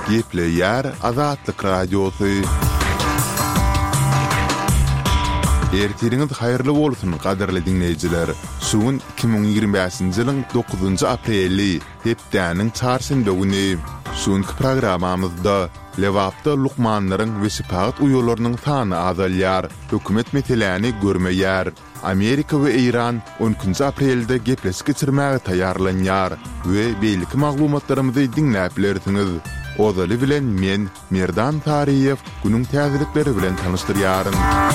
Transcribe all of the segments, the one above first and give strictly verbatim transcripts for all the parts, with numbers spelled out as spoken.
Gepleyer Azatlyk Radiosu. Ertiriňiz haýyrly bolsun, gaderli dinleýijiler. Suwun iki bin ýigirme beşinji ýylyň dokuzunçy apreli, hepdäniň çarşamba güni. Suwunky programamyzda Lewapda lukmanlaryň we şipagat uýularynyň sany azalýar, hökümet meselelerini görmeýär. Amerika we İran on üçünçi aprelde gepleşik geçirmäge taýarlanýar we beýleki maglumatlarymyzy dinläp bilersiňiz. Ozaly bilen men Merdan Tariýew günüň täzelikleri bilen tanışdyrýaryn.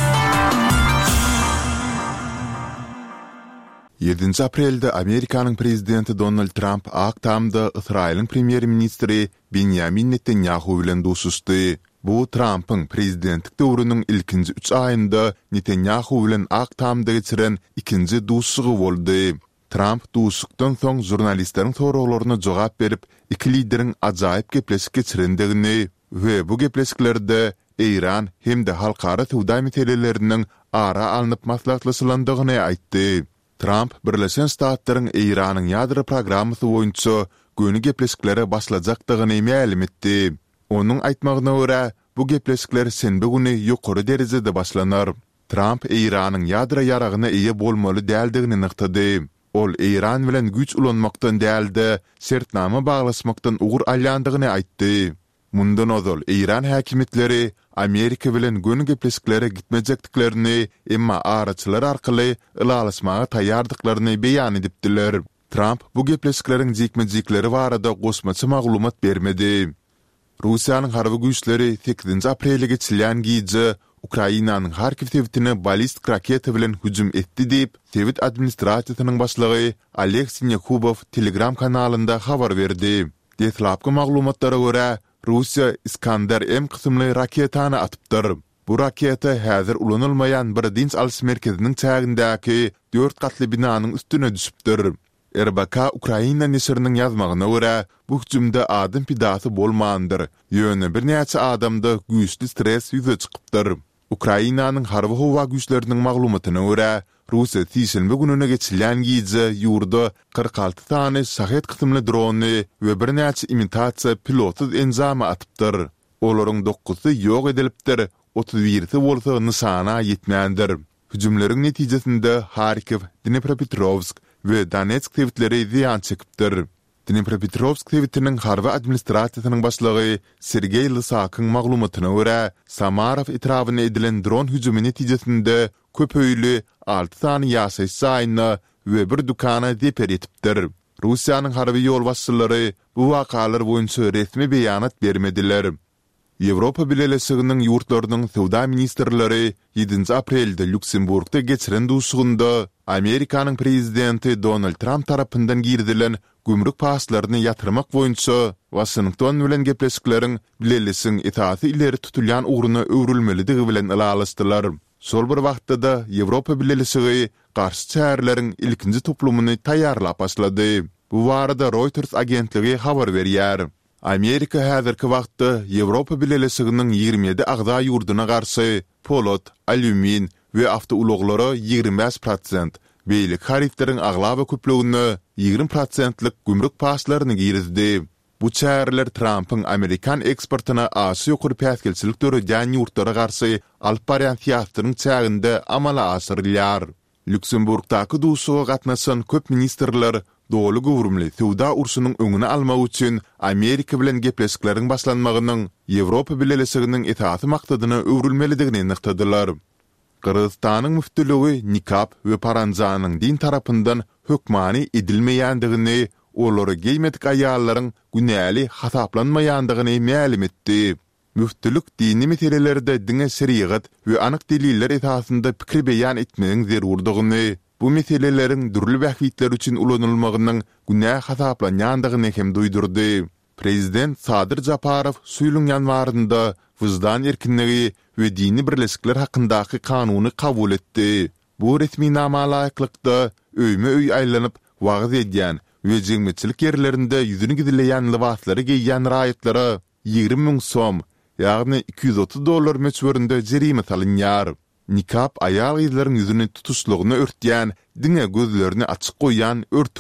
yedinci aprelde Amerikanyň prezidenti Donald Trump aktamda Israýlyň premier ministri Benjamin Netanyahu bilen duşuşdy. Bu Trump'ın prezidentlik döwrüniň ilkinji üç aýynda Netanyahu bilen aktamda geçiren ikinji duşuşy boldy. Trump duşukdan soň jurnalistleriň soraglaryna jogap berip, iki lideriň ajaýyp gepleşik geçirendigini we bu gepleşiklerde İran hem de halkara töwda meseleleriniň ara alınıp maslahatlaşylandygyny aýtdy. Trump Birleşen Ştatlaryň İranyň ýadro programmasy boýunça göni gepleşiklere başlajakdygyny ma'lum etdi. Onuň aýtmagyna görä, bu gepleşikler senbe güni ýokary derejede başlanar. Trump İranyň ýadro ýaragyna eýe bolmaly däldigini nyktady. Ol İran bilen güç ulanmakdan däldi, sertnama baglaşmakdan ugur alýandygyny aýtdy. Mundan ozal İran häkimetleri Amerika bilen göni gepleşiklere gitmejekdiklerini, emma araçylar arkaly ılalaşmaga taýýardyklaryny beýan edipdiler. Trump bu gepleşikleriň jikmejikleri barada goşmaçy maglumat bermedi. Russiýanyň harby güýçleri sekizinçi aprelde geçirilýän gije Ukrainanyň Harkiv tewtine ballistik raketa bilen hüjüm etdi diýip, Tewt administrasiýasynyň başlygy Aleksey Yakubov Telegram kanalynda habar berdi. Detlapky maglumatlara görä, Russiýa Iskander M kysymly raketany atypdyr. Bu raketa häzir ulanylmaýan bir dinç alys merkeziniň çägindäki dört gatly binanyň üstüne düşüpdir. R B K Ukraina neşriniň ýazmagyna görä, bu hüjümde adam pidasy bolmandyr. Ýöne bir näçe adamda güýçli stres ýüze çykypdyr. Ukrainanyň harby howa güýçleriniň maglumatyna görä, Russiýa tişilme gününe geçirilýän gije ýurda kırk alty tane şahet kysymly drony we bir näçe imitasiýa pilotsuz enzama atypdyr. Olaryň dokuzy ýok edilipdir, otuz birisi bolsa nysana ýetmändir. Hüjümleriň netijesinde Harkiv, Dnipropetrovsk we Donetsk tewtleri ziýan çekipdir. Dnipropetrovsk tewtiniň harby administrasiýasynyň başlygy Sergey Lysakyň maglumatyna görä, Samarov etrawyna edilen dron hüjümi netijesinde köpöýli alty sany ýaşaýyş saýyny we bir dukana deper etipdir. Russiýanyň harby ýol başçylary bu wakalar boýunça resmi beýanat bermediler. Ýewropa Birleşiginiň ýurtlarynyň sowda ministrleri yedinci aprelde Lüksemburgda geçiren duşugynda Amerikanyň prezidenti Donald Trump tarapyndan girdilen gümrük paslaryny ýatyrmak boýunça Washington bilen gepleşikleriň Birleşigiň etaty ileri tutulýan uğruna öwrülmelidigi bilen ýalaşdylar. Sol bir wagtda da Ýewropa Birleşigi garşy çärleriň ilkinji toplumyny taýýarlap başlady. Bu barada Reuters agentligi habar berýär. Amerika häzirki wagtda Ýewropa Birleşiginiň ýygrimi ýedi agza ýurduna garşy polat, alümin we awtouloglary ýygrimi beş prosent, beýlik haritleriň aglaby köplegini ýygrimi prosentlik gümrük paslaryny girizdi. Bu çärler Trump'ın Amerikan eksportyna aşy ýokary päsgelçilik döredýän ýurtlara garşy alyp barýan fiýatlaryň çäginde amala asyrylýar. Lüksemburgdaky duşuga gatnaşan köp ministrler dolu gowrumly sowda urşunyň öňüne almak üçin Amerika bilen gepleşikleriň başlanmagynyň Ýewropa Birleşiginiň etaty maksadyna öwrülmelidigini nyktadylar. Kırgızstanyň müftüligi nikab we paranjanyň din tarapyndan hökmany edilmeýändigini, olary geymedik aýallaryň günäli hasaplanmaýandygyny ma'lum etdi. Müftülük dini meselelerde dine şeriat we anyk deliller esasında pikir beýan etmegiň zerurdygyny, bu meseleleriň dürli bähwitler üçin ulanylmagynyň günä hasaplanýandygyny hem duýdurdy. Prezident Sadyr Japarov suýluň ýanwarynda wyzdan erkinligi we dini birleşikler hakyndaky kanuny kabul etdi. Bu resmi namalaýyklykda öýme-öý aýlanyp wagt edýän we jemgyçilik ýerlerinde ýüzüni gidileýän libaslary giýýän raýatlara ýygrimi miň som, ýagny iki yüz otuz dollar meçberinde jerime salynýar. Nikab aýal gyzlaryň ýüzüni tutuşlugyny örtýän, diňe gözlerini açyk goýan örtük